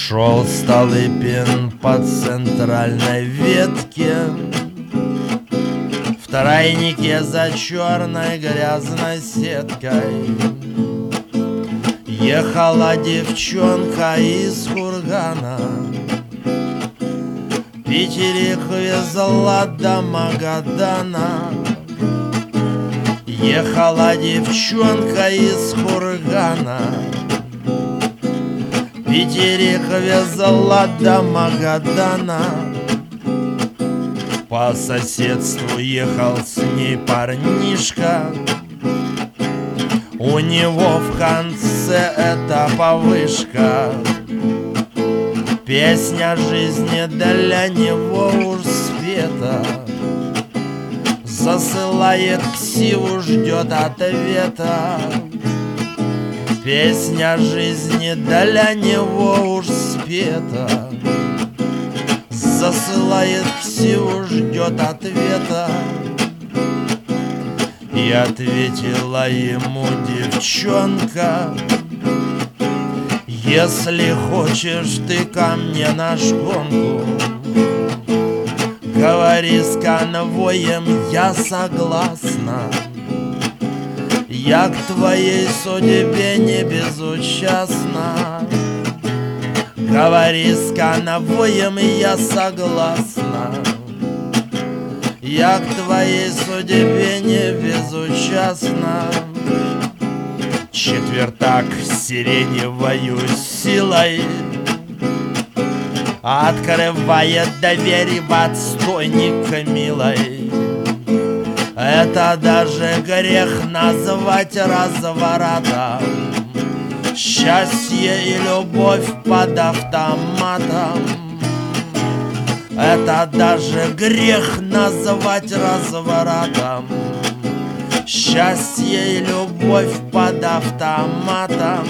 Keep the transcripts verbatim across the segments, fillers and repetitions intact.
Шел Столыпин по центральной ветке, в тройнике за черной грязной сеткой. Ехала девчонка из Кургана, Питерик везла до Магадана. Ехала девчонка из Кургана, Питерик везла до Магадана. По соседству ехал с ней парнишка, у него в конце это повышка. Песня жизни для него уж спета, засылает ксиву, ждет ответа. Песня жизни для него уж спета, засылает ксиву, ждет ответа. И ответила ему девчонка: если хочешь ты ко мне на шконку, говори с конвоем, я согласна. Я к твоей судьбе не безучастна. Говори с конвоем, я согласна. Я к твоей судьбе не безучастна. Четвертак сиреневою силой открывает дверь в отстойник милой. Это даже грех назвать разворотом. Счастье и любовь под автоматом. Это даже грех назвать разворотом. Счастье и любовь под автоматом.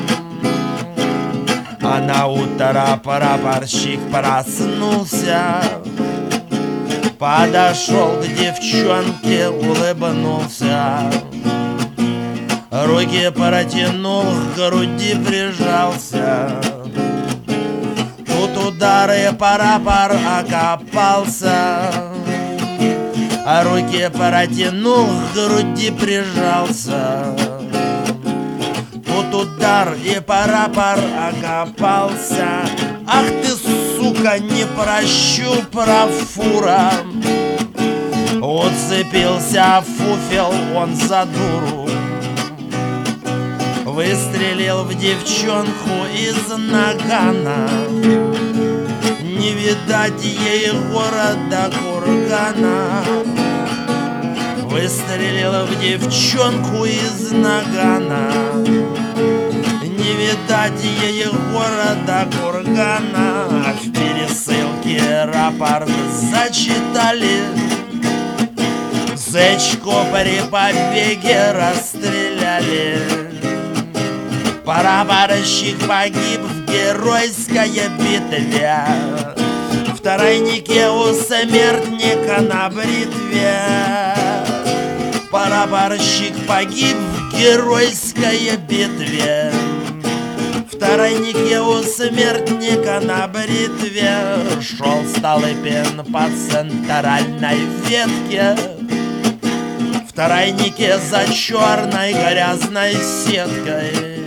А на утро прапорщик проснулся, подошел к девчонке, улыбнулся, руки протянул, к груди прижался. Тут удары прапор окопался, а руки протянул, к груди прижался. Тут удар и прапор окопался. Ах ты, сука, не прощу, профура! Уцепился фуфел он за дуру, выстрелил в девчонку из нагана. Не видать ей города Кургана. Выстрелил в девчонку из нагана. Не видать ей города Кургана. В пересылке рапорт зачитали, зечку при побеге расстреляли. Прапорщик погиб в геройской битве, в тройнике у смертника на бритве. Прапорщик погиб в геройской битве, в тройнике у смертника на бритве. Шел Столыпин по центральной ветке, в тройнике за черной грязной сеткой.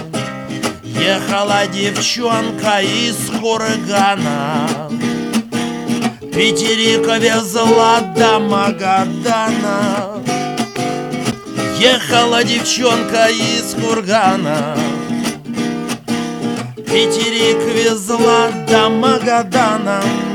Ехала девчонка из Кургана, Питерик везла до Магадана. Ехала девчонка из Кургана, Питерик везла до Магадана.